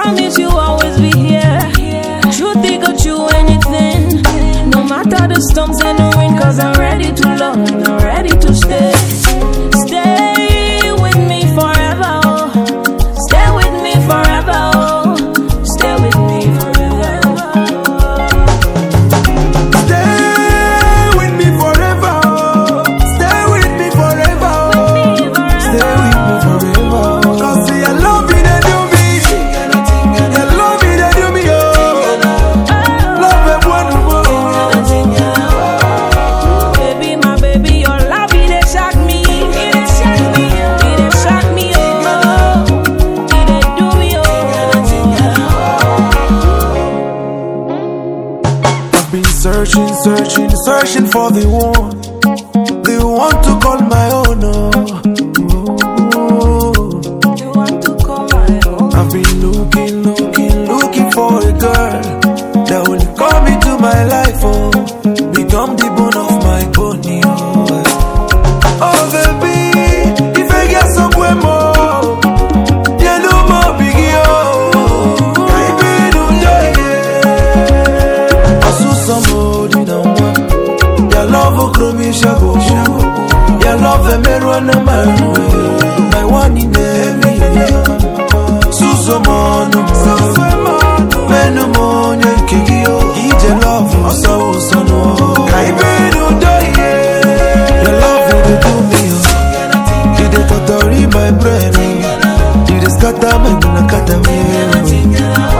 promise you always be here. Truth, they got you anything. No matter the storms and the wind, cause I'm ready to love and I'm ready to stay. Stay with me forever, oh. Stay with me forever, oh. Stay with me forever. Stay with me forever, oh. Stay with me forever, oh. Stay with me forever, oh. Cause see, I love you, they do me. I love you, they do me, oh. Love it, one more. Baby, my baby, your love, it shock me. It shock me, it shock me, oh. It do me, oh. I've been searching for the one to call my own, oh. You want to come my home? I've been looking for a girl that will come into my life, oh. Become the bone of my bone, oh. Oh baby, if I get somewhere more, you know more biggie, oh. I mean, yeah. I saw somebody now, your love will grow me shago. Your love the mirror no my one in every Susomono, Menomonia, Kikio, Ije love, so no. I made your love will do me. You did not my brain. You just got them and cut them.